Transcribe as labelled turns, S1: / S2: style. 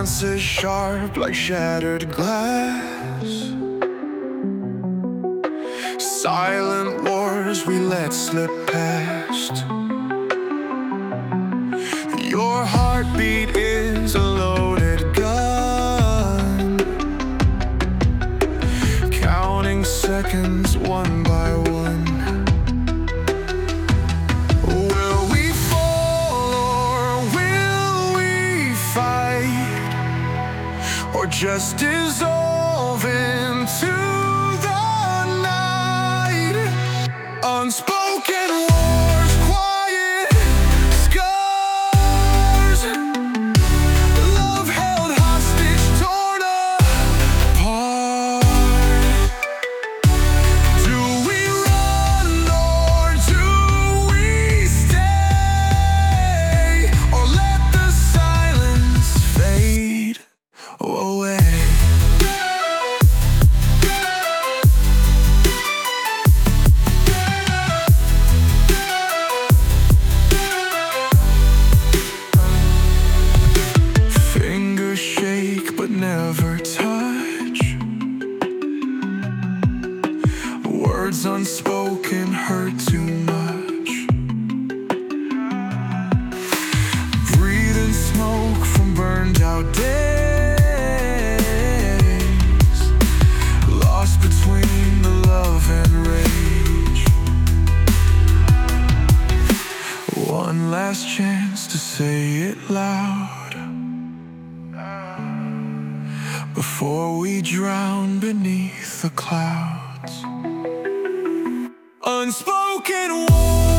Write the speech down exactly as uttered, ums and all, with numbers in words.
S1: glances sharp like shattered glass. Silent wars we let slip past. Your heartbeat is a loaded gun, counting seconds one by one. Will we fall or will we fight, or just dissolve into the night? Unspoken wars, quiet scars, love held hostage, torn apart. Do we run or do we stay, or let the silence fade away? Fingers shake but never touch. Words unspoken hurt too much. Breathing smoke from burned out days, lost between the love and rage. One last chance to say it loud before we drown beneath the clouds. Unspoken war.